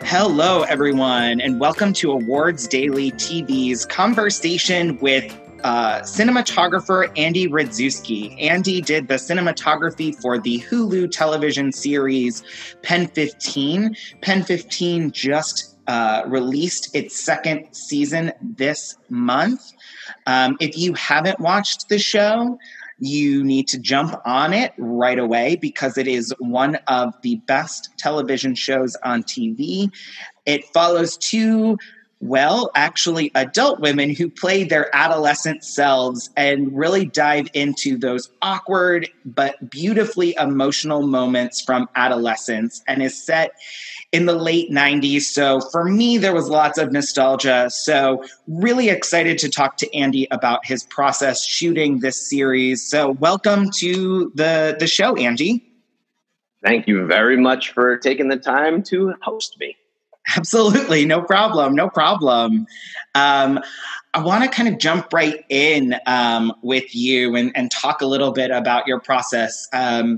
Hello, everyone, and welcome to Awards Daily TV's conversation with cinematographer Andy Radzewski. Andy did the cinematography for the Hulu television series Pen 15. Pen 15 just released its second season this month. If you haven't watched the show, you need to jump on it right away because it is one of the best television shows on TV. It follows two, actually adult women who play their adolescent selves and really dive into those awkward but beautifully emotional moments from adolescence, and is set in the late 90s. So for me, there was lots of nostalgia. So really excited to talk to Andy about his process shooting this series. So welcome to the show, Andy. Thank you very much for taking the time to host me. Absolutely. No problem. No problem. I want to kind of jump right in with you and talk a little bit about your process.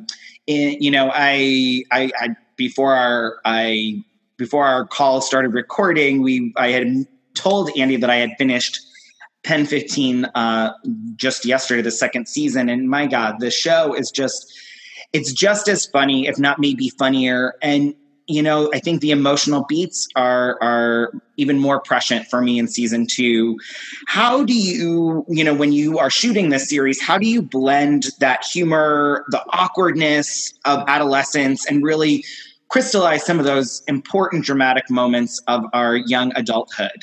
Before our call started recording, I had told Andy that I had finished Pen 15 just yesterday, the second season, and my God, the show is it's just as funny, if not maybe funnier. And I think the emotional beats are even more prescient for me in season 2. How do you, when you are shooting this series, how do you blend that humor, the awkwardness of adolescence, and really crystallize some of those important dramatic moments of our young adulthood?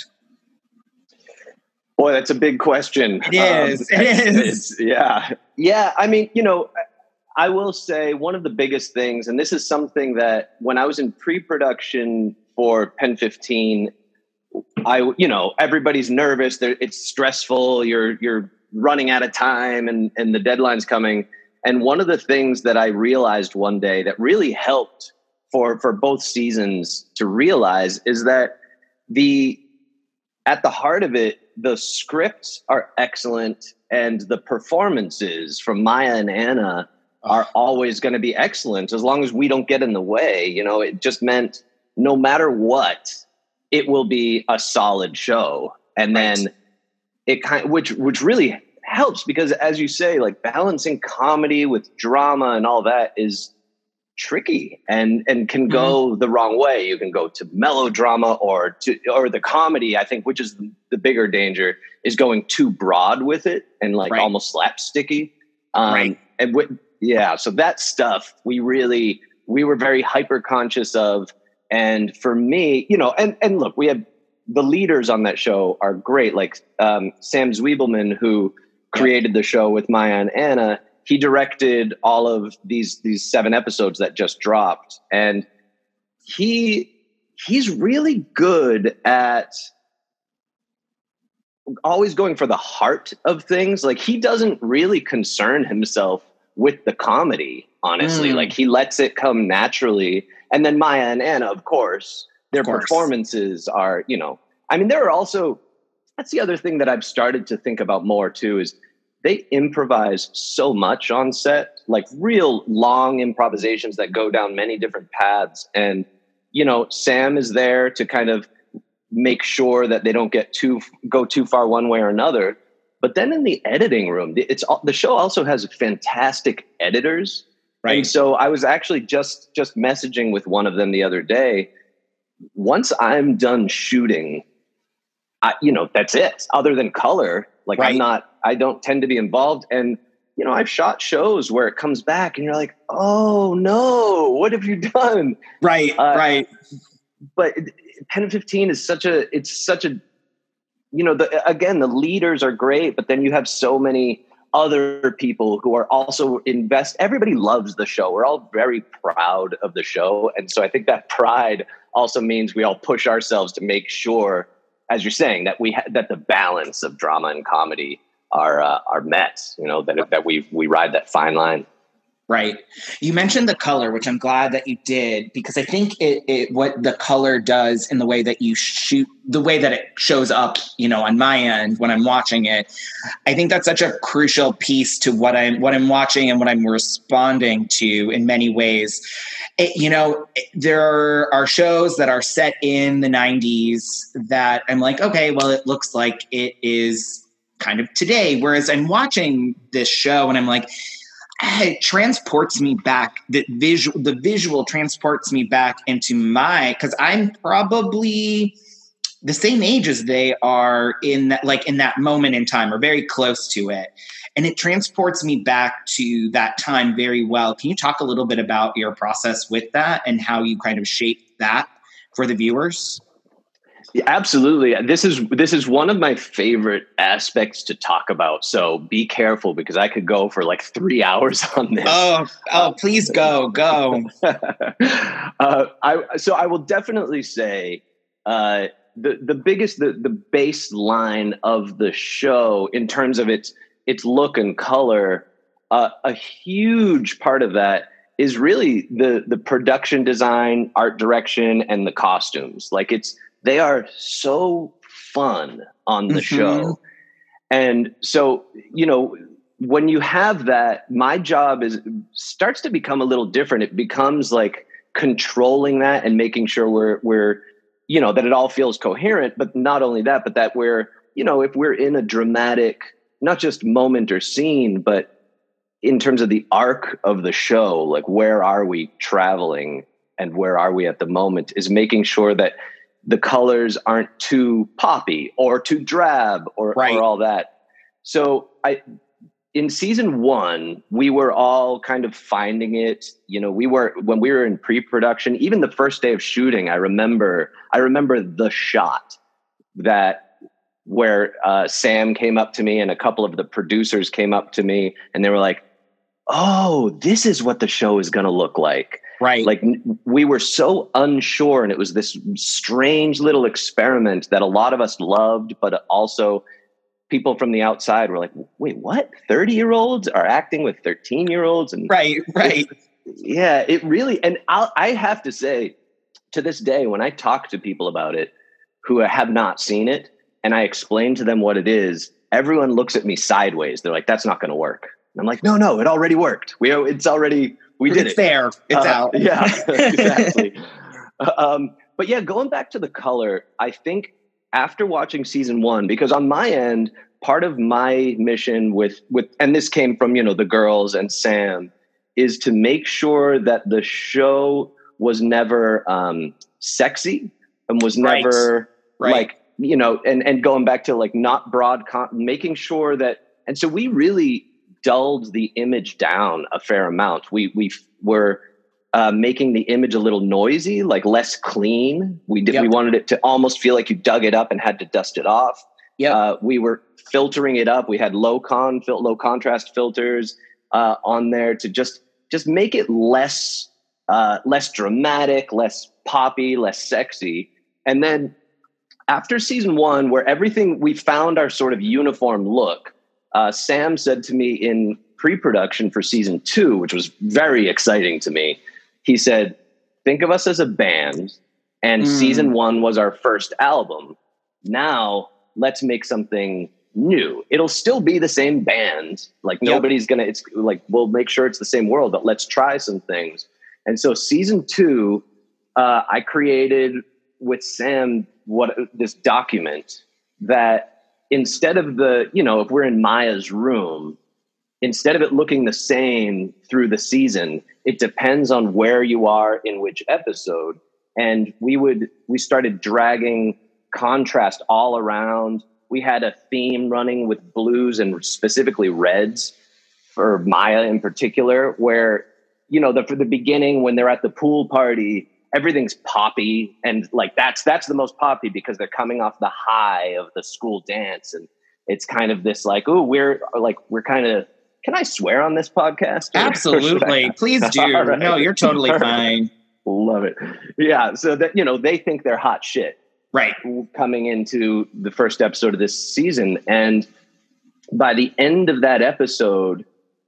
Boy, that's a big question. It is. Yeah. I mean, I will say one of the biggest things, and this is something that when I was in pre-production for Pen 15, everybody's nervous. It's stressful. You're running out of time and the deadline's coming. And one of the things that I realized one day that really helped for both seasons to realize is that at the heart of it, the scripts are excellent and the performances from Maya and Anna are always going to be excellent as long as we don't get in the way. It just meant no matter what, it will be a solid show. And then which really helps because, as you say, like balancing comedy with drama and all that is tricky and can go the wrong way. You can go to melodrama or the comedy, I think, which is the bigger danger, is going too broad with it and almost slapsticky. So that stuff we were very hyper conscious of. And for me, and look, we have the leaders on that show are great. Like Sam Zwiebelman, who created the show with Maya and Anna, he directed all of these 7 episodes that just dropped. And he's really good at always going for the heart of things. Like he doesn't really concern himself with the comedy, honestly. Like he lets it come naturally. And then Maya and Anna, of course, their performances are, there are also, that's the other thing that I've started to think about more too, is they improvise so much on set, like real long improvisations that go down many different paths. And, Sam is there to kind of make sure that they don't go too far one way or another. But then in the editing room, the show also has fantastic editors. Right. And so I was actually just messaging with one of them the other day. Once I'm done shooting, that's it. Other than color, I don't tend to be involved. And, I've shot shows where it comes back and you're like, oh no, what have you done? Right. But Pen 15 is such a, the leaders are great, but then you have so many other people who are also everybody loves the show. We're all very proud of the show. And so I think that pride also means we all push ourselves to make sure, as you're saying, that that the balance of drama and comedy are met, that we ride that fine line. Right. You mentioned the color, which I'm glad that you did, because I think it what the color does in the way that you shoot, the way that it shows up, on my end when I'm watching it. I think that's such a crucial piece to what I'm watching and what I'm responding to in many ways. There are shows that are set in the 90s that I'm like, okay, well, it looks like it is kind of today. Whereas I'm watching this show and I'm like, it transports me back. The visual transports me back into because I'm probably the same age as they are in that moment in time, or very close to it. And it transports me back to that time very well. Can you talk a little bit about your process with that and how you kind of shape that for the viewers? Yeah, absolutely. This is one of my favorite aspects to talk about. So be careful, because I could go for like 3 hours on this. Oh, please go. I will definitely say the biggest, the baseline of the show in terms of its look and color. A huge part of that is really the production design, art direction, and the costumes. They are so fun on the show. And so, when you have that, my job starts to become a little different. It becomes like controlling that and making sure we're that it all feels coherent, but not only that, but that we're, if we're in a dramatic, not just moment or scene, but in terms of the arc of the show, like where are we traveling and where are we at the moment, is making sure that the colors aren't too poppy or too drab or all that. So in season 1, we were all kind of finding it. When we were in pre-production, even the first day of shooting, I remember the shot where Sam came up to me and a couple of the producers came up to me and they were like, "Oh, this is what the show is going to look like." Right. Like, we were so unsure, and it was this strange little experiment that a lot of us loved, but also people from the outside were like, "Wait, what? 30-year-olds are acting with 13-year-olds?" And right. Yeah, it really, and I have to say, to this day, when I talk to people about it who have not seen it, and I explain to them what it is, everyone looks at me sideways. They're like, "That's not going to work." And I'm like, no, it already worked. We did it. It's there. It's out. Yeah, exactly. But yeah, going back to the color, I think after watching season 1, because on my end, part of my mission with and this came from, the girls and Sam, is to make sure that the show was never sexy and was never like, and going back to like not making sure that, and so we really dulled the image down a fair amount. We were making the image a little noisy, like less clean. We wanted it to almost feel like you dug it up and had to dust it off. We were filtering it up. We had low contrast filters on there to just make it less dramatic, less poppy, less sexy. And then after season 1, where we found our sort of uniform look, Sam said to me in pre-production for season 2, which was very exciting to me, he said, "Think of us as a band, and season 1 was our first album. Now let's make something new. It'll still be the same band. Like nobody's gonna, it's like, we'll make sure it's the same world, but let's try some things." And so season 2, I created with Sam this document that, instead of if we're in Maya's room, instead of it looking the same through the season, it depends on where you are in which episode. And we started dragging contrast all around. We had a theme running with blues and specifically reds for Maya in particular, where, for the beginning, when they're at the pool party, everything's poppy, and like that's the most poppy because they're coming off the high of the school dance, and it's kind of this like, oh, we're kind of, can I swear on this podcast? Absolutely, please do. Right. No, you're totally fine. Love it. Yeah, so that they think they're hot shit, right? Coming into the first episode of this season, and by the end of that episode,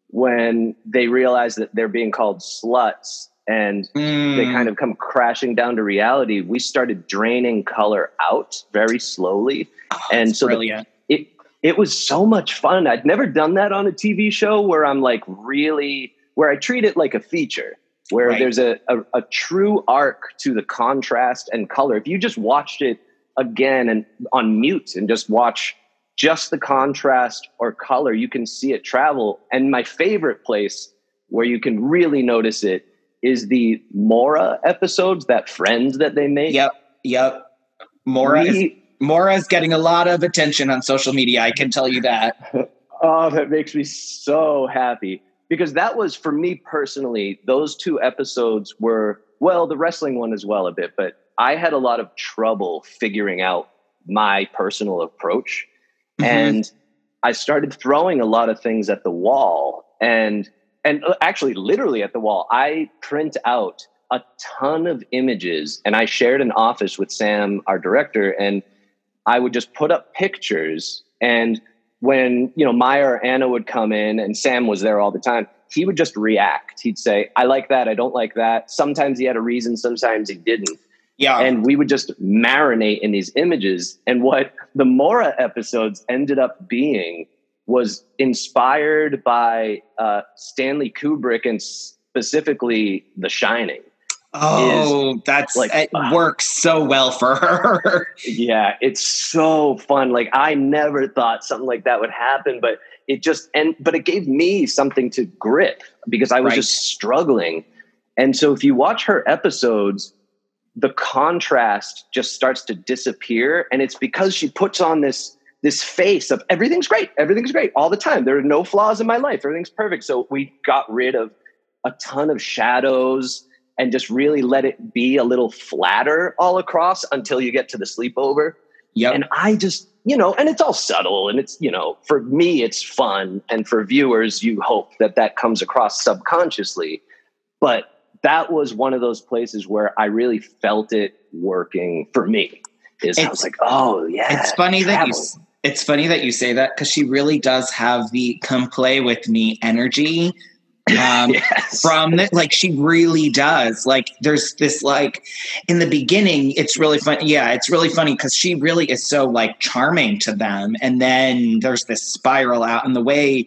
when they realize that they're being called sluts and they kind of come crashing down to reality, we started draining color out very slowly. And so it was so much fun. I'd never done that on a TV show where I'm like where I treat it like a feature, where there's a true arc to the contrast and color. If you just watched it again and on mute and just watch just the contrast or color, you can see it travel. And my favorite place where you can really notice it is the Maura episodes, that Friends that they make. Yep. Maura is getting a lot of attention on social media. I can tell you that. Oh, that makes me so happy, because that was, for me personally, those 2 episodes were, well, the wrestling one as well a bit, but I had a lot of trouble figuring out my personal approach. And I started throwing a lot of things at the wall, and actually literally at the wall. I print out a ton of images, and I shared an office with Sam, our director, and I would just put up pictures. And when, Maya or Anna would come in, and Sam was there all the time, he would just react. He'd say, I like that. I don't like that. Sometimes he had a reason. Sometimes he didn't. Yeah. And we would just marinate in these images. And what the Maura episodes ended up being was inspired by Stanley Kubrick, and specifically The Shining. Oh, it works so well for her. Yeah, it's so fun. Like, I never thought something like that would happen, but it gave me something to grip, because I was just struggling. And so if you watch her episodes, the contrast just starts to disappear. And it's because she puts on this face of everything's great all the time. There are no flaws in my life. Everything's perfect. So we got rid of a ton of shadows and just really let it be a little flatter all across until you get to the sleepover. Yep. And I just, and it's all subtle, and it's, for me, it's fun. And for viewers, you hope that comes across subconsciously. But that was one of those places where I really felt it working for me. I was like, oh yeah. It's funny that you say that, because she really does have the come play with me energy. Yes. From it, like, she really does. Like, there's this, like, in the beginning, it's really fun. Yeah, it's really funny because she really is so, like, charming to them, and then there's this spiral out, and the way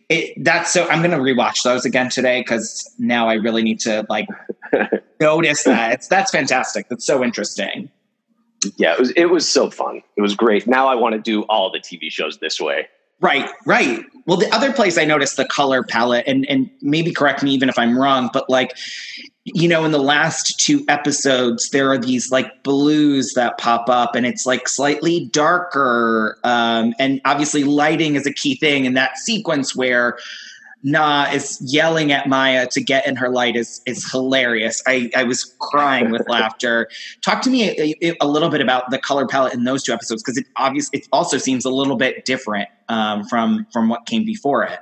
I'm going to rewatch those again today, because now I really need to, like, notice that. That's fantastic. That's so interesting. Yeah, it was so fun. It was great. Now I want to do all the TV shows this way. Right. Well, the other place I noticed the color palette, and maybe correct me even if I'm wrong, but, like, in the last 2 episodes, there are these, like, blues that pop up, and it's, like, slightly darker. And obviously lighting is a key thing in that sequence where Na is yelling at Maya to get in her light is hilarious. I was crying with laughter. Talk to me a little bit about the color palette in those 2 episodes, because it also seems a little bit different from what came before it.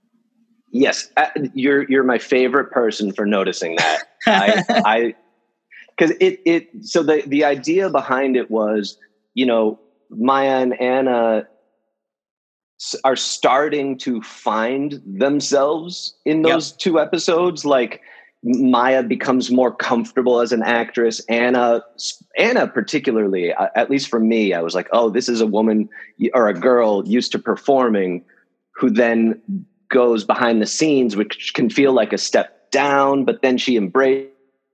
Yes, you're my favorite person for noticing that. Because so the idea behind it was, Maya and Anna are starting to find themselves in those 2 episodes. Like, Maya becomes more comfortable as an actress. Anna particularly, at least for me, I was like, oh, this is a woman or a girl used to performing who then goes behind the scenes, which can feel like a step down, but then she embraces.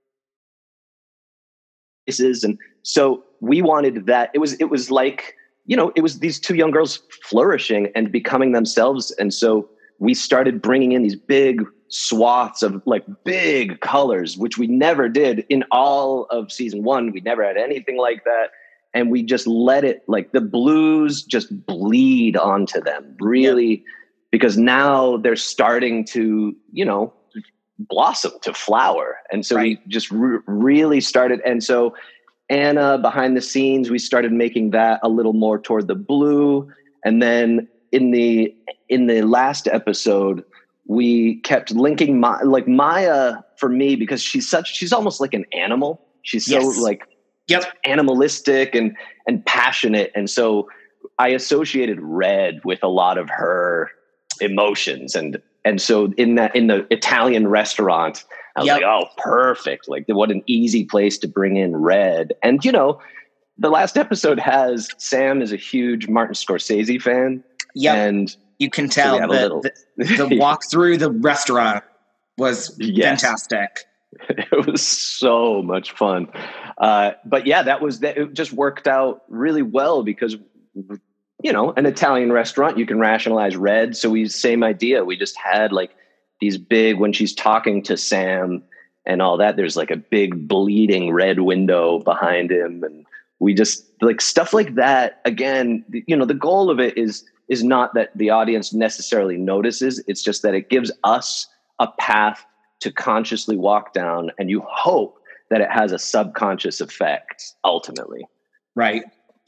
And so we wanted that. It was like, it was these 2 young girls flourishing and becoming themselves. And so we started bringing in these big swaths of, like, big colors, which we never did in all of season 1. We never had anything like that. And we just let it, like, the blues just bleed onto them, really, because now they're starting to, blossom, to flower. And so we just really started. And so Anna, behind the scenes, we started making that a little more toward the blue. And then in the last episode, we kept linking Maya, for me, because she's almost like an animal. She's so animalistic and passionate. And so I associated red with a lot of her emotions. And And so in the Italian restaurant, I was like, oh, perfect. Like, what an easy place to bring in Red. And, you know, the last episode has Sam is a huge Martin Scorsese fan. Yep. And you can tell the walk through the restaurant was fantastic. It was so much fun. But yeah, it just worked out really well because, you know, an Italian restaurant, you can rationalize Red. So same idea. We just had like these big, when she's talking to Sam and all that, there's like a big bleeding red window behind him. And we just like stuff like that. Again, you know, the goal of it is not that the audience necessarily notices. It's just that it gives us a path to consciously walk down, and you hope that it has a subconscious effect ultimately. Right.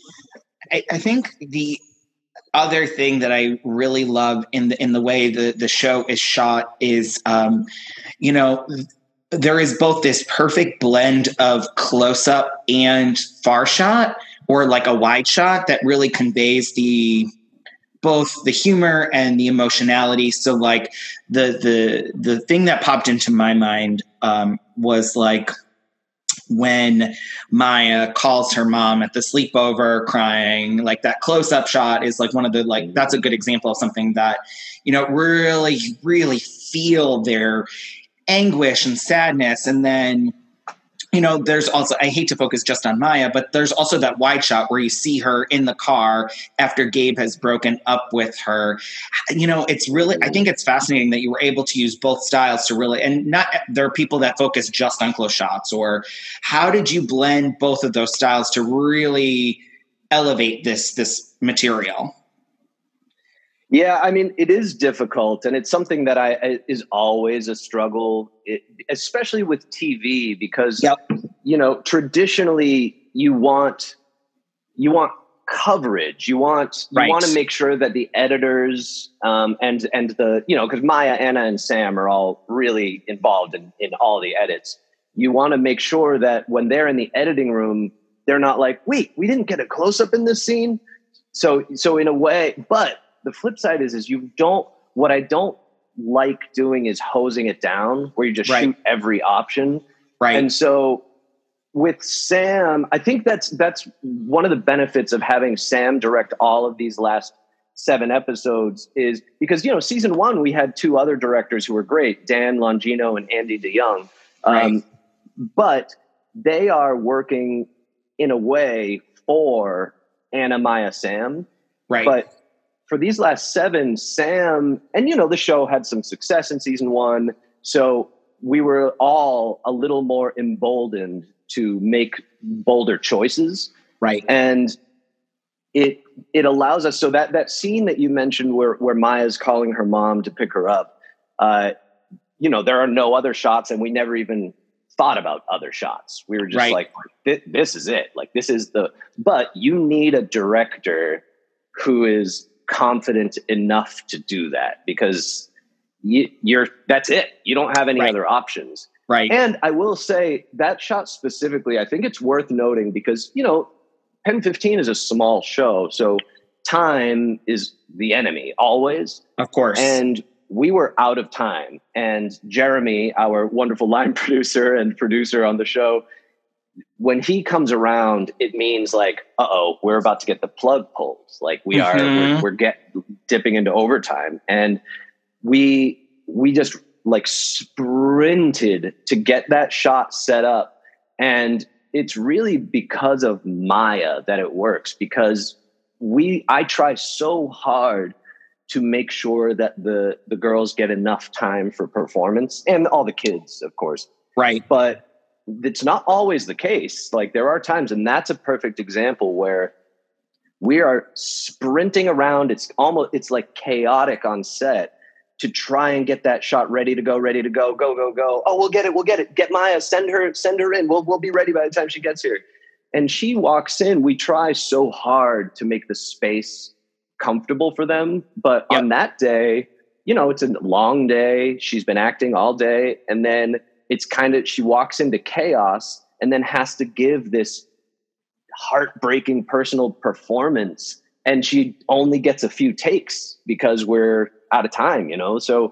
I think the other thing that I really love in the way the show is shot is, you know, there is both this perfect blend of close up and far shot, or like a wide shot, that really conveys both the humor and the emotionality. So like the thing that popped into my mind was like when Maya calls her mom at the sleepover crying, like that close up shot is like one of the, like, that's a good example of something that, you know, really, really feel their anguish and sadness. And then, you know, there's also, I hate to focus just on Maya, but there's also that wide shot where you see her in the car after Gabe has broken up with her. You know, it's really, I think it's fascinating that you were able to use both styles to really, and not, there are people that focus just on close shots, or how did you blend both of those styles to really elevate this material? Yeah, I mean, it is difficult, and it's something that is always a struggle, especially with TV, because you know, traditionally you want coverage, you want to make sure that the editors and the, you know, because Maya, Anna, and Sam are all really involved in all the edits. You want to make sure that when they're in the editing room, they're not like, wait, we didn't get a close up in this scene. So in a way, but the flip side is what I don't like doing is hosing it down, where you just shoot every option. Right. And so with Sam, I think that's one of the benefits of having Sam direct all of these last 7 episodes, is because, you know, season 1, we had 2 other directors who were great, Dan Longino and Andy DeYoung. But they are working in a way for Anna, Maya, Sam. Right. But for these last 7, Sam, and, you know, the show had some success in season 1. So we were all a little more emboldened to make bolder choices. Right. And it allows us, so that scene that you mentioned where Maya's calling her mom to pick her up, you know, there are no other shots, and we never even thought about other shots. We were just like, this is it. Like, this is but you need a director who is confident enough to do that, because that's it. You don't have any other options. Right. And I will say that shot specifically, I think it's worth noting because, you know, Pen 15 is a small show, so time is the enemy always. Of course. And we were out of time. And Jeremy, our wonderful line producer and producer on the show, when he comes around, it means like, we're about to get the plug pulled. Like we're dipping into overtime. And we just like sprinted to get that shot set up. And it's really because of Maya that it works, because I try so hard to make sure that the girls get enough time for performance, and all the kids, of course. Right. But it's not always the case. Like, there are times, and that's a perfect example where we are sprinting around. It's like chaotic on set to try and get that shot ready to go. Go. Oh, we'll get it. Get Maya, send her in. We'll be ready by the time she gets here. And she walks in. We try so hard to make the space comfortable for them. But on that day, you know, it's a long day. She's been acting all day. And then it's she walks into chaos and then has to give this heartbreaking personal performance. And she only gets a few takes because we're out of time, you know? So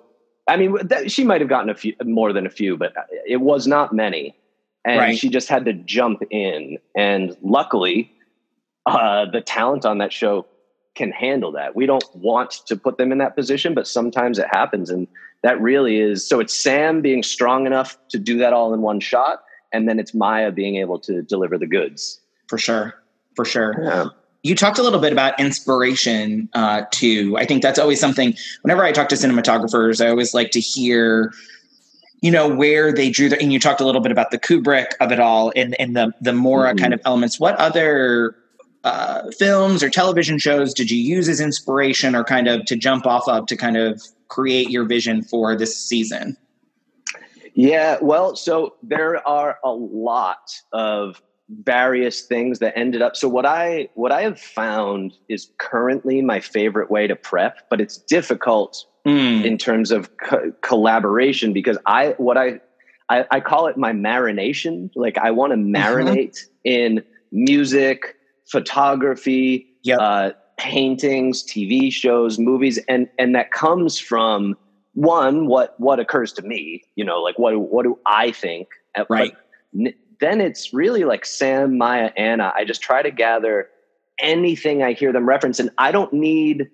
I mean, she might have gotten a few more than a few, but it was not many. And she just had to jump in. And luckily, the talent on that show can handle that. We don't want to put them in that position, but sometimes it happens. And that really is, so it's Sam being strong enough to do that all in one shot. And then it's Maya being able to deliver the goods. For sure. For sure. Yeah. You talked a little bit about inspiration too. I think that's always something, whenever I talk to cinematographers, I always like to hear, you know, where they drew and you talked a little bit about the Kubrick of it all and the Mora kind of elements. What other films or television shows did you use as inspiration or kind of to jump off of to kind of create your vision for this season? Yeah, well, so there are a lot of various things that ended up. So what I have found is currently my favorite way to prep, but it's difficult in terms of collaboration because I call it my marination. Like I want to marinate in music, photography, paintings, TV shows, movies, and that comes from one, what occurs to me, you know, like what do I think? Right. But then it's really like Sam, Maya, Anna. I just try to gather anything I hear them reference, and I don't need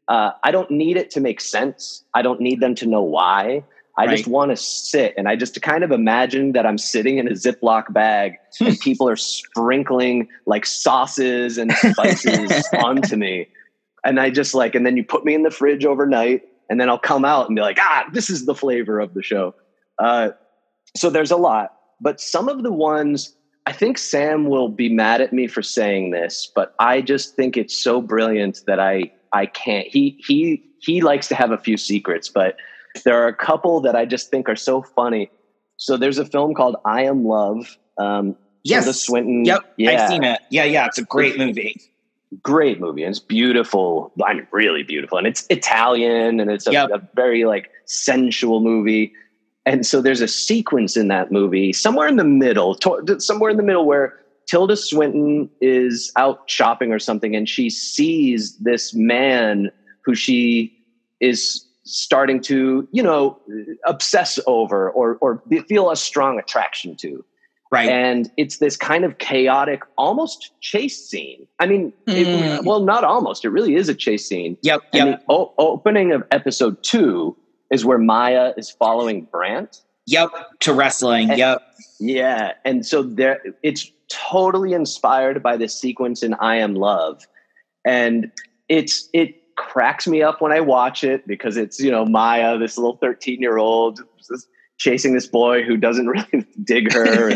it to make sense. I don't need them to know why. I just want to sit and I just kind of imagine that I'm sitting in a Ziploc bag and people are sprinkling like sauces and spices onto me. And I just like, and then you put me in the fridge overnight and then I'll come out and be like, this is the flavor of the show. So there's a lot, but some of the ones, I think Sam will be mad at me for saying this, but I just think it's so brilliant that I can't, he likes to have a few secrets, but there are a couple that I just think are so funny. So there's a film called I Am Love. Yes. Tilda Swinton. Yep. Yeah. I've seen it. Yeah. It's a great movie. Great movie. And it's beautiful. I mean, really beautiful. And it's Italian and it's a very like sensual movie. And so there's a sequence in that movie somewhere in the middle where Tilda Swinton is out shopping or something. And she sees this man who she is starting to, you know, obsess over or feel a strong attraction to. Right. And it's this kind of chaotic, almost chase scene. I mean, not almost, it really is a chase scene. Yep. And the opening of episode 2 is where Maya is following Brant. Yep. To wrestling. Yeah. And so it's totally inspired by this sequence in I Am Love. And it cracks me up when I watch it because it's, you know, Maya, this little 13-year-old chasing this boy who doesn't really dig her.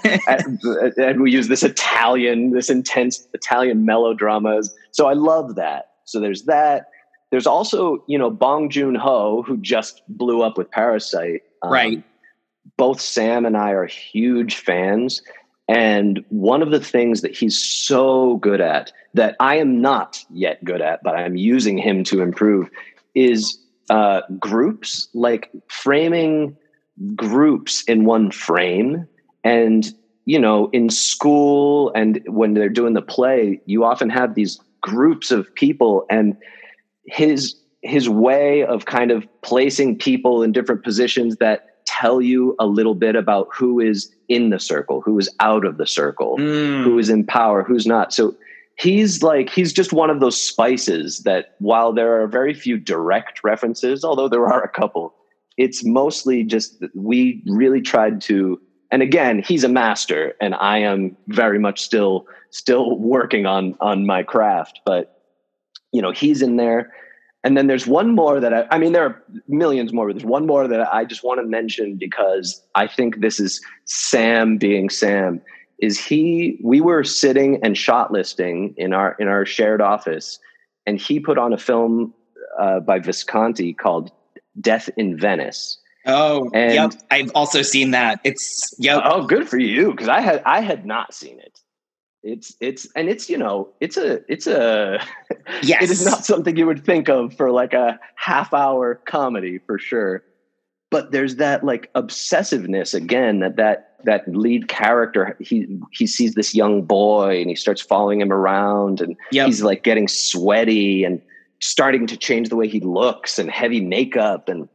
And we use this intense Italian melodramas. So I love that. So there's that. There's also, you know, Bong Joon-ho, who just blew up with Parasite. Right. Both Sam and I are huge fans. And one of the things that he's so good at that I am not yet good at, but I'm using him to improve is groups, like framing groups in one frame. And, you know, in school and when they're doing the play, you often have these groups of people, and his way of kind of placing people in different positions that tell you a little bit about who is in the circle, who is out of the circle, who is in power, who's not. So he's just one of those spices that while there are very few direct references, although there are a couple, it's mostly just we really tried to, and again, he's a master and I am very much still working on my craft, but you know, he's in there. And then there's one more that I mean, there are millions more, but there's one more that I just want to mention because I think this is Sam being Sam. We were sitting and shot listing in our shared office, and he put on a film by Visconti called Death in Venice. Oh, yep. I've also seen that. Oh, good for you. Cause I had not seen it. It's you know, it's a yes. It is not something you would think of for like a half-hour comedy for sure. But there's that like obsessiveness again, that lead character, he sees this young boy and he starts following him around, and he's like getting sweaty and starting to change the way he looks and heavy makeup. And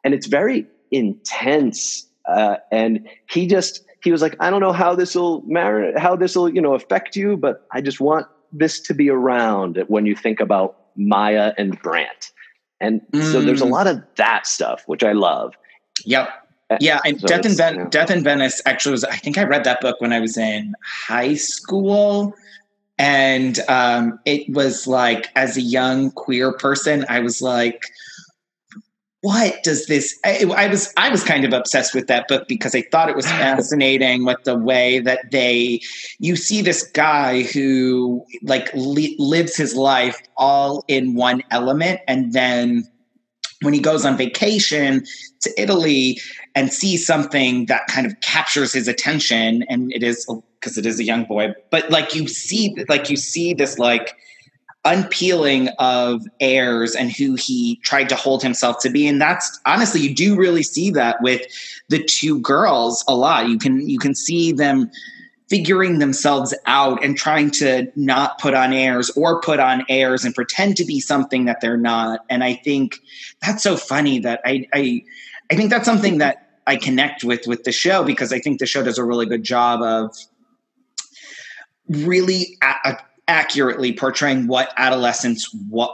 and it's very intense. And he was like, I don't know how this will affect you, but I just want this to be around when you think about Maya and Brant. And so there's a lot of that stuff, which I love. Yep. Yeah. And So Death in Venice actually I think I read that book when I was in high school. And it was like, as a young queer person, I was like, what does this, I was kind of obsessed with that book because I thought it was fascinating with the way that you see this guy who like lives his life all in one element. And then when he goes on vacation to Italy and sees something that kind of captures his attention, and it is because it is a young boy, but you see this like unpeeling of Ayers and who he tried to hold himself to be. And that's honestly, you do really see that with the two girls a lot. You can see them figuring themselves out and trying to not put on airs or put on airs and pretend to be something that they're not. And I think that's so funny that I think that's something that I connect with the show, because I think the show does a really good job of really accurately portraying what adolescence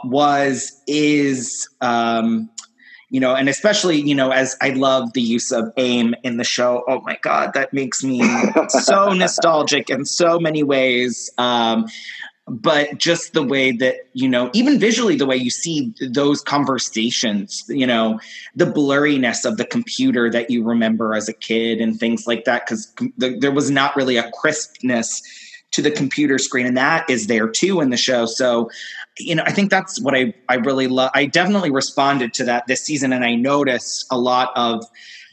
is, and especially, as I love the use of AIM in the show. Oh my God, that makes me so nostalgic in so many ways. But just the way that, even visually, the way you see those conversations, the blurriness of the computer that you remember as a kid and things like that, because there was not really a crispness to the computer screen, and that is there too in the show. So, I think that's what I really love. I definitely responded to that this season, and I noticed a lot of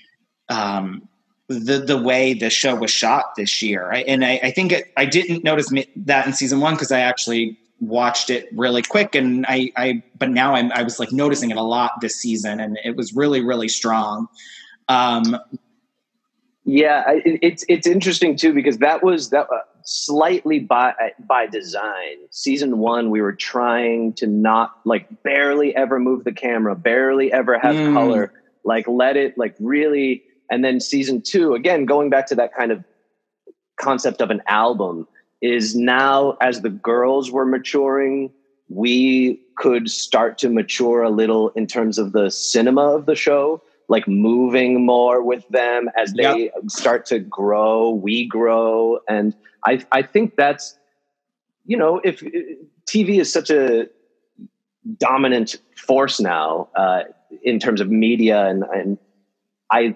the way the show was shot this year. I think I didn't notice that in season one because I actually watched it really quick, and but now I was like noticing it a lot this season, and it was really, really strong. It's interesting too, because that was slightly by design. Season one, we were trying to not barely ever move the camera, barely ever have color, let it really. And then season two, again, going back to that kind of concept of an album, is now as the girls were maturing, we could start to mature a little in terms of the cinema of the show, moving more with them as they start to grow, we grow. And I think that's, if TV is such a dominant force now in terms of media, and I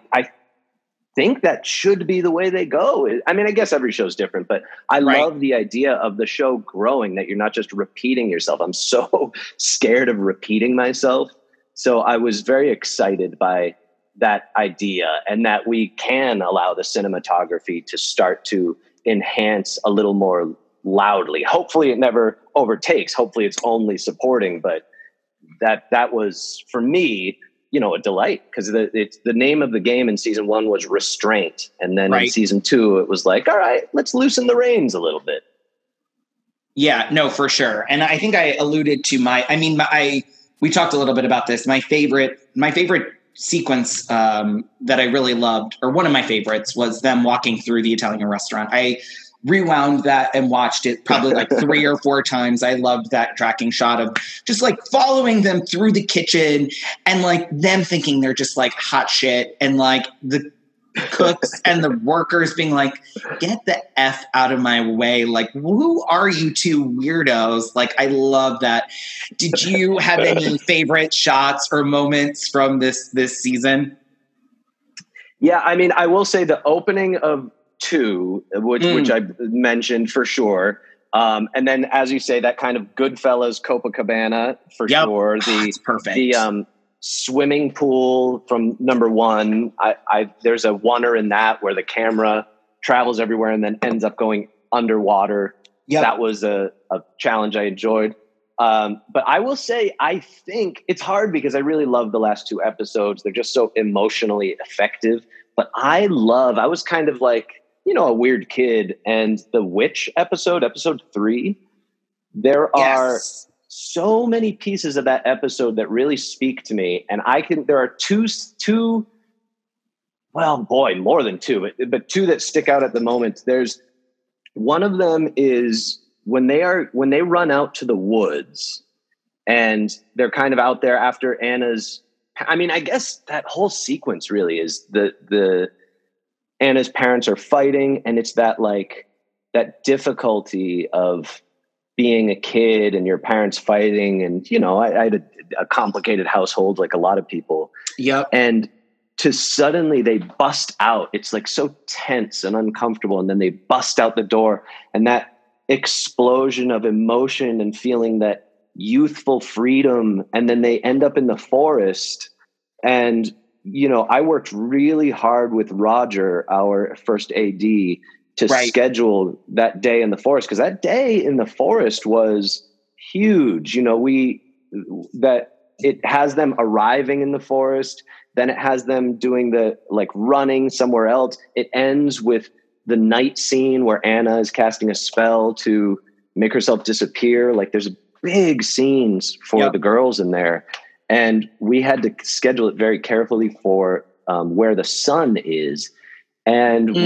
think that should be the way they go. I mean, I guess every show's different, but I love the idea of the show growing, that you're not just repeating yourself. I'm so scared of repeating myself. So I was very excited by that idea, and that we can allow the cinematography to start to enhance a little more loudly. Hopefully it never overtakes. Hopefully it's only supporting, but that was, for me, a delight, because it's the name of the game in season one was restraint. And then in season two, it was like, all right, let's loosen the reins a little bit. Yeah, no, for sure. And I think I alluded to we talked a little bit about this. My favorite sequence that I really loved, or one of my favorites, was them walking through the Italian restaurant. I rewound that and watched it probably 3 or 4 times. I loved that tracking shot of just following them through the kitchen, and them thinking they're just hot shit, and the cooks and the workers being get the F out of my way. Who are you two weirdos? I love that. Did you have any favorite shots or moments from this season? Yeah, I mean, I will say the opening of 2, which I mentioned for sure. And then, as you say, that kind of Goodfellas Copacabana for sure. That's perfect. The swimming pool from number 1. There's a oneer in that where the camera travels everywhere and then ends up going underwater. Yep. That was a challenge I enjoyed. But I will say, I think it's hard because I really love the last 2 episodes. They're just so emotionally effective. But I was kind of a weird kid, and the witch episode 3, there are so many pieces of that episode that really speak to me. And there are two, well, boy, more than two, but two that stick out at the moment. There's one of them is when they run out to the woods and they're kind of out there after Anna's, I mean, I guess that whole sequence really is the Anna's parents are fighting, and it's that difficulty of being a kid and your parents fighting. And, I had a complicated household like a lot of people. Yep. And to suddenly they bust out, it's like so tense and uncomfortable. And then they bust out the door, and that explosion of emotion and feeling that youthful freedom. And then they end up in the forest. And, I worked really hard with Roger, our first AD, to schedule that day in the forest. Cause that day in the forest was huge. That it has them arriving in the forest. Then it has them doing the running somewhere else. It ends with the night scene where Anna is casting a spell to make herself disappear. There's big scenes for the girls in there. And we had to schedule it very carefully for where the sun is. And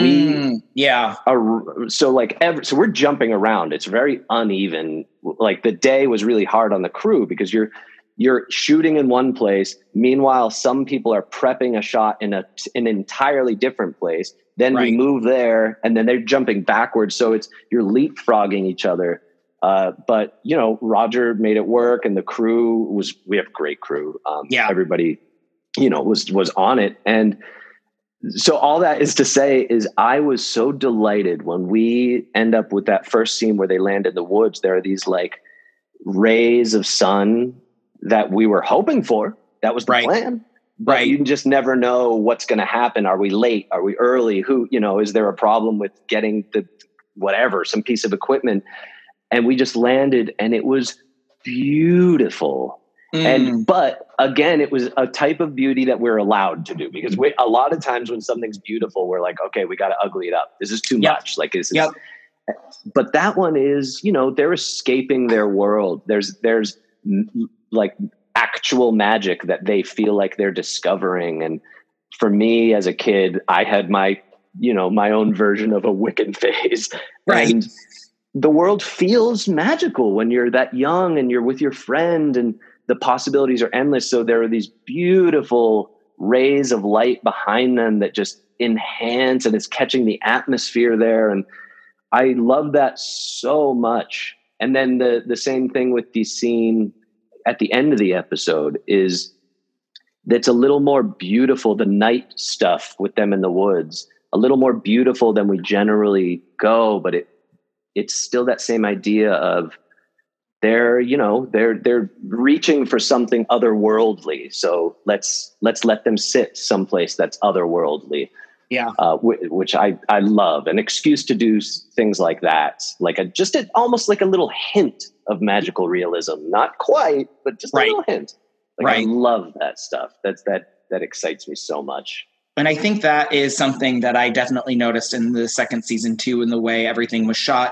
so we're jumping around. It's very uneven. The day was really hard on the crew because you're shooting in one place. Meanwhile, some people are prepping a shot in an entirely different place. Then we move there, and then they're jumping backwards. So you're leapfrogging each other. But Roger made it work, and the crew we have a great crew. Everybody, was on it. And so all that is to say is I was so delighted when we end up with that first scene where they land in the woods. There are these rays of sun that we were hoping for. That was the plan. But you just never know what's going to happen. Are we late? Are we early? Is there a problem with getting some piece of equipment? And we just landed, and it was beautiful. But again, it was a type of beauty that we're allowed to do, because a lot of times when something's beautiful, we're like, okay, we got to ugly it up. This is too much. But that one is, they're escaping their world. There's actual magic that they feel like they're discovering. And for me as a kid, I had my own version of a Wiccan phase. And the world feels magical when you're that young and you're with your friend, and the possibilities are endless. So there are these beautiful rays of light behind them that just enhance, and it's catching the atmosphere there. And I love that so much. And then the same thing with the scene at the end of the episode is that's a little more beautiful, the night stuff with them in the woods, a little more beautiful than we generally go, but it's still that same idea of they're reaching for something otherworldly. So let's let them sit someplace that's otherworldly. Yeah. Which I love. An excuse to do things like that. Almost like a little hint of magical realism. Not quite, but just a little hint. I love that stuff. That excites me so much. And I think that is something that I definitely noticed in the second season too, in the way everything was shot.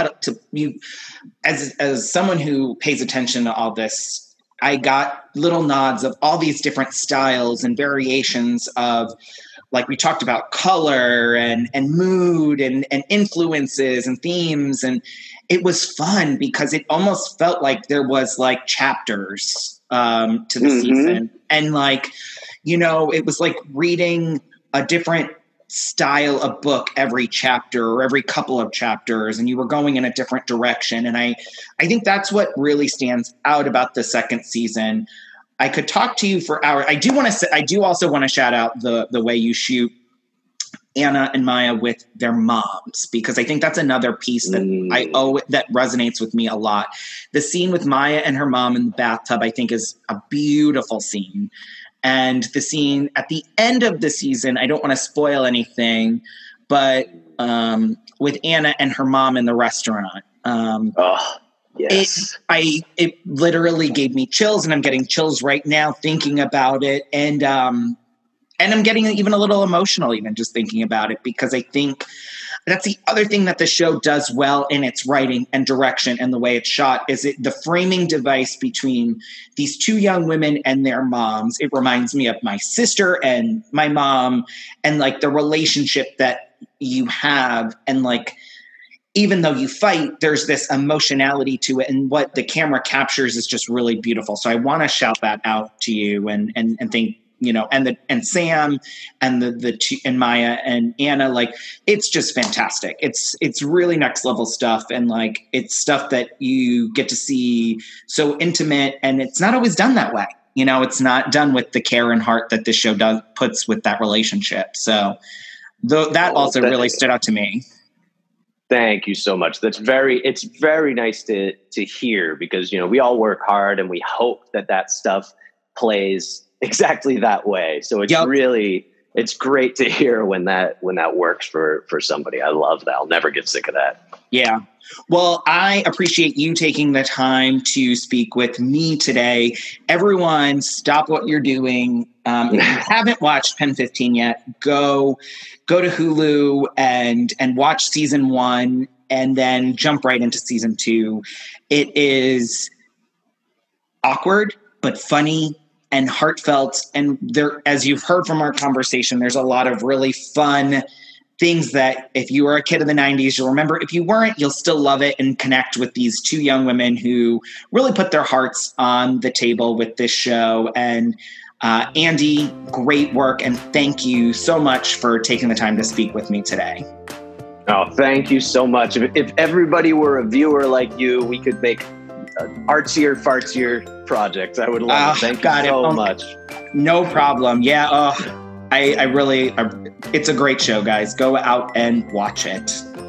As someone who pays attention to all this, I got little nods of all these different styles and variations of, we talked about color and mood and influences and themes. And it was fun because it almost felt like there was chapters to the season. And it was like reading a different style of book every chapter or every couple of chapters, and you were going in a different direction. And I think that's what really stands out about the second season. I could talk to you for hours. I do also want to shout out the way you shoot Anna and Maya with their moms, because I think that's another piece that that resonates with me a lot. The scene with Maya and her mom in the bathtub, I think, is a beautiful scene. And the scene at the end of the season, I don't want to spoil anything, but with Anna and her mom in the restaurant. Yes. It literally gave me chills, and I'm getting chills right now thinking about it. And I'm getting even a little emotional even just thinking about it, because I think that's the other thing that the show does well in its writing and direction and the way it's shot is the framing device between these two young women and their moms. It reminds me of my sister and my mom and like the relationship that you have. And like, even though you fight, there's this emotionality to it. And what the camera captures is just really beautiful. So I want to shout that out to you and think, you know, and Sam and and Maya and Anna, like, it's just fantastic. It's really next level stuff. And like, it's stuff that you get to see so intimate, and it's not always done that way. You know, it's not done with the care and heart that this show puts with that relationship. So that also really stood out to me. Thank you so much. It's very nice to hear, because, you know, we all work hard and we hope that stuff plays exactly that way. So it's it's great to hear when that works for somebody. I love that. I'll never get sick of that. Yeah. Well, I appreciate you taking the time to speak with me today. Everyone, stop what you're doing. If you haven't watched Pen 15 yet, go to Hulu and watch season 1 and then jump right into season 2. It is awkward, but funny and heartfelt. And there, as you've heard from our conversation, there's a lot of really fun things that if you were a kid in the 90s, you'll remember. If you weren't, you'll still love it and connect with these two young women who really put their hearts on the table with this show. And Andy, great work. And thank you so much for taking the time to speak with me today. Oh, thank you so much. If everybody were a viewer like you, we could make artsier, fartsier projects. I would love it. Thank you so much. No problem. Yeah. I really, it's a great show, guys. Go out and watch it.